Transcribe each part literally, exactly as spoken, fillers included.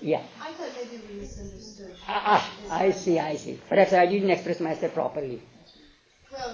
Yeah. I thought maybe we misunderstood. Ah, ah, I see, I see. Perhaps I didn't express myself properly. Well,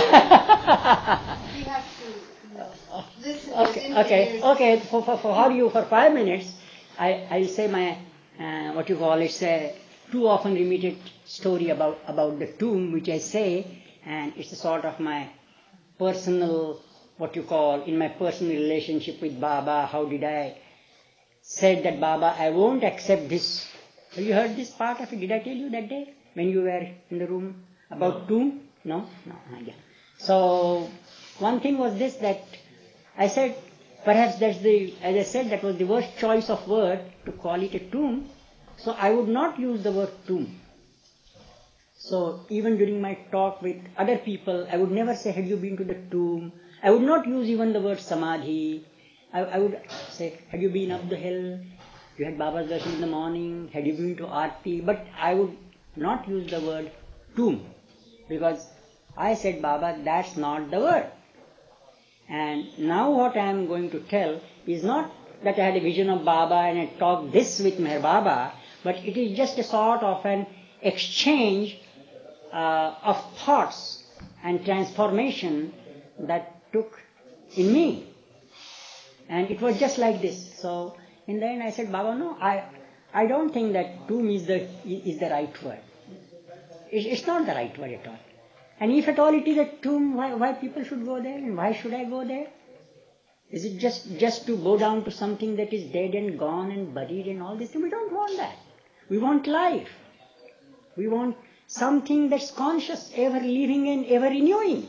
we have to, you know, listen. Okay, okay, okay. For, for, for how do you, for five minutes, I, I'll say my, uh, what you call it, say, too often repeated story about, about the tomb, which I say, and it's a sort of my personal, what you call, in my personal relationship with Baba, how did I said that, Baba, I won't accept this. Have you heard this part of it? Did I tell you that day when you were in the room about tomb? No? No, yeah. So, one thing was this, that I said, perhaps that's the, as I said, that was the worst choice of word to call it a tomb. So, I would not use the word tomb. So, even during my talk with other people, I would never say, have you been to the tomb? I would not use even the word samadhi. I, I would say, have you been up the hill? You had Baba's darshan in the morning? Had you been to Aarti? But I would not use the word tomb. Because I said, Baba, that's not the word. And now what I am going to tell is not that I had a vision of Baba and I talked this with Meher Baba, but it is just a sort of an exchange uh, of thoughts and transformation that took in me. And it was just like this. So in the end I said, Baba, no, I I don't think that tomb is the is the right word. It, it's not the right word at all. And if at all it is a tomb, why, why people should go there and why should I go there? Is it just, just to go down to something that is dead and gone and buried and all this? We don't want that. We want life. We want something that's conscious, ever living and ever renewing.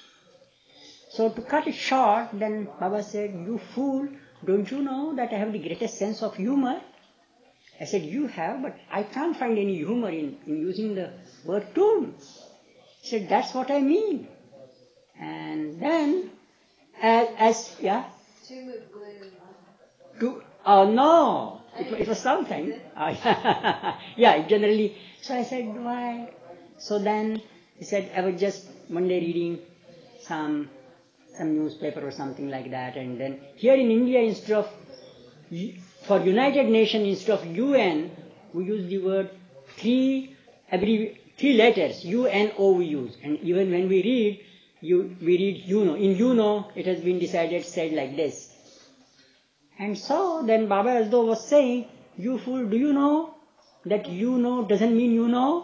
So to cut it short, then Baba said, you fool, don't you know that I have the greatest sense of humor? I said, you have, but I can't find any humor in, in using the word tomb. He said, that's what I mean. And then, as, as yeah? Tomb of gloom. To, oh no, it, it was something. Uh, yeah, generally. So I said, why? So then he said, I was just one day reading some some newspaper or something like that, and then here in India, instead of, for United Nations, instead of U N, we use the word three, every, three letters, U N O we use. And even when we read, you, we read U N O. In U N O, it has been decided, said like this. And so, then Baba as though was saying, you fool, do you know that you know doesn't mean you know?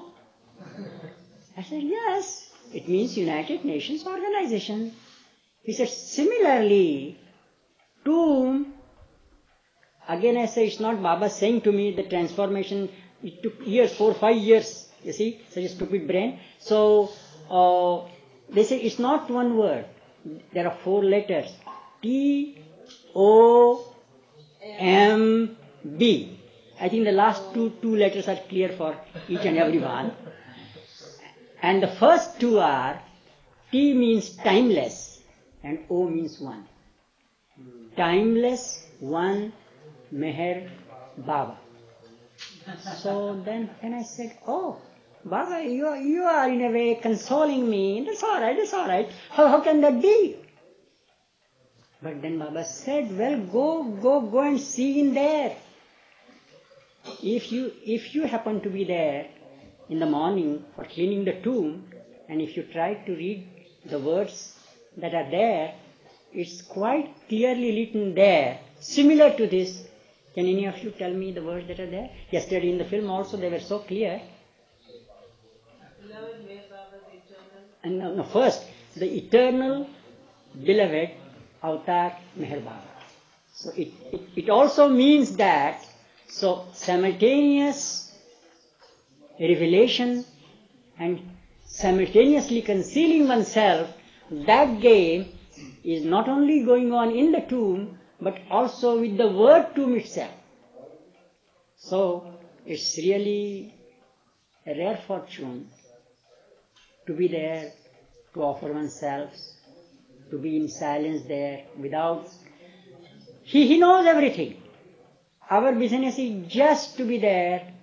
I said, yes, it means United Nations Organization. He said, similarly, tomb, again I say, it's not Baba saying to me the transformation, it took years, four, five years, you see, such a stupid brain. So, uh, they say it's not one word. There are four letters. T, O, M, B. I think the last two, two letters are clear for each and every one. And the first two are, T means timeless, and O means one. Timeless, one, Meher Baba. So then, then I said, oh, Baba, you are, you are in a way consoling me. That's all right, that's all right. How, how can that be? But then Baba said, well, go, go, go and see in there. If you, if you happen to be there in the morning for cleaning the tomb, and if you try to read the words that are there, it's quite clearly written there, similar to this. Can any of you tell me the words that are there? Yesterday in the film also they were so clear. Beloved Meher Baba, the eternal. And no, no, first, the eternal beloved Avatar Meher Baba. So it, it, it also means that, so simultaneous revelation and simultaneously concealing oneself, that game is not only going on in the tomb, but also with the word tomb itself. So, it's really a rare fortune to be there, to offer oneself, to be in silence there, without... He, he knows everything. Our business is just to be there